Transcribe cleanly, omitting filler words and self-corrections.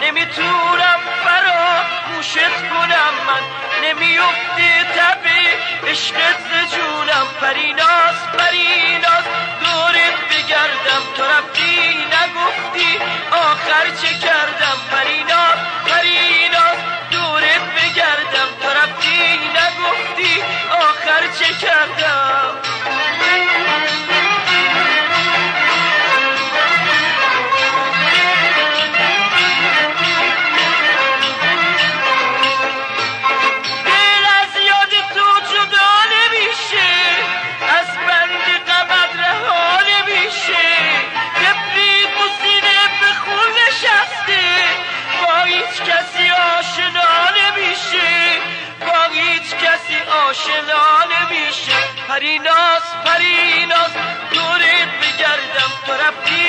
نمیتونم فراموشت کنم، من نمیفتی تبی عشقت ز جونم. پریناز پریناز دورت بگردم، تو رفتی نگفتی آخر چه کردم. پریناز پریناز دورت بگردم، تو رفتی نگفتی آخر چه کردم. آشنا نمیشه. پریناز پریناز دورت بگردم، تو رفتی